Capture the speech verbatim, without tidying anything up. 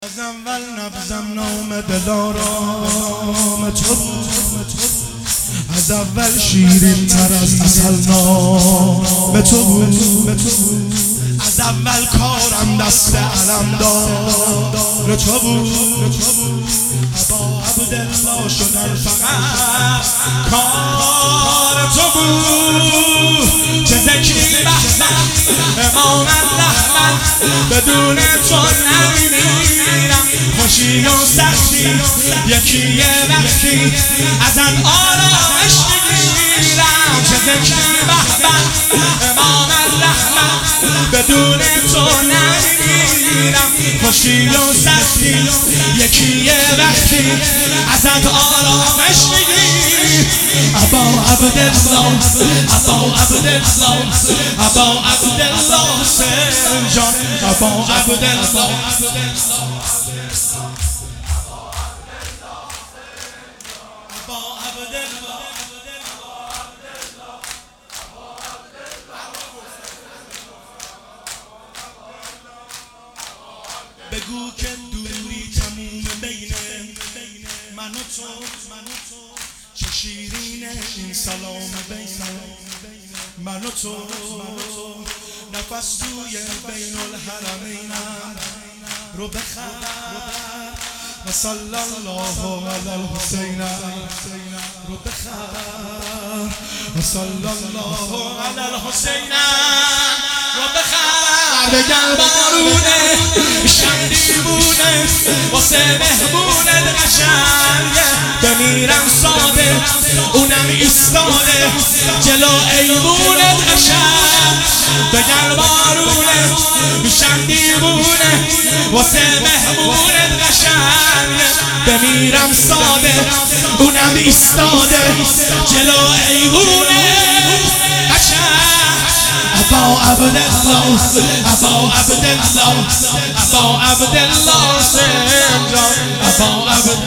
از اول نبزم نام دلارام تو بود، از اول شیرین تر از عسل نام تو بود، از اول کارم دست علم دار تو بود. ابا عبدالله شدن فقط کار تو بود، چه ذکری بحثم امام الرحمن بدون تو نمیمیرم. خوشی و سختی یکی وقتی ازت آرامش میگیرم، چه ذکری بحثم امام الرحمن بدون تو نمیمیرم. خوشی و سختی یکی وقتی ازت آرامش میگیرم. ابا عبدالله ابا عبدالله ابا عبدالله حسین جان، ابا عبدالله بگو که دوری تموم بین من و تو، چه شیرینه این سلام بین من و تو. نفس توی بین الحرمینم رو بخر و صلی الله علی الحسین رو بخر و صلی الله علی الحسین رو بخر. بگل بارونه شندیبونه واسه مهمونت قشنگه، بمیرم ساده اونم ایستاده جلو ایوونت قشنگ. بگل بارونه شندیبونه واسه مهمونت قشنگه، بمیرم ساده اونم ایستاده جلو ایوونت قشنگ. ابا عبدالله ابا عبدالله ابا عبدالله حسین جان، ابا عبدالله